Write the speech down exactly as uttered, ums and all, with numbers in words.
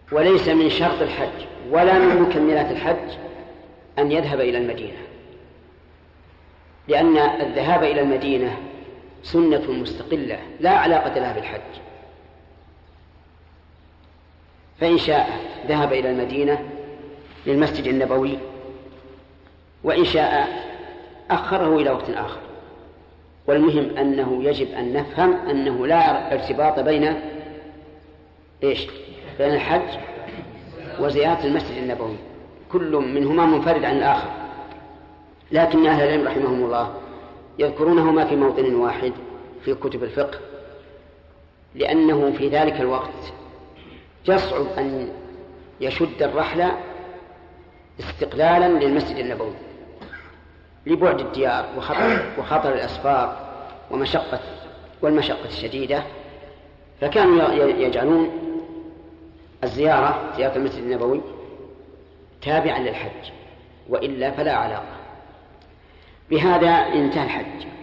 وليس من شرط الحج ولا من مكملات الحج أن يذهب إلى المدينة، لأن الذهاب إلى المدينة سنة مستقلة لا علاقة لها بالحج. فإن شاء ذهب إلى المدينة للمسجد النبوي، وإن شاء أخره إلى وقت آخر. والمهم أنه يجب أن نفهم أنه لا ارتباط بين إيش؟ بين الحج وزيارة المسجد النبوي، كل منهما منفرد عن الآخر. لكن أهل العلم رحمهم الله يذكرونهما في موطن واحد في كتب الفقه، لأنه في ذلك الوقت يصعب أن يشد الرحلة استقلالا للمسجد النبوي لبعد الديار وخطر, وخطر الأسفار ومشقة والمشقة الشديدة، فكانوا يجعلون الزيارة زيارة المسجد النبوي تابعا للحج، وإلا فلا علاقة. بهذا انتهى الحج.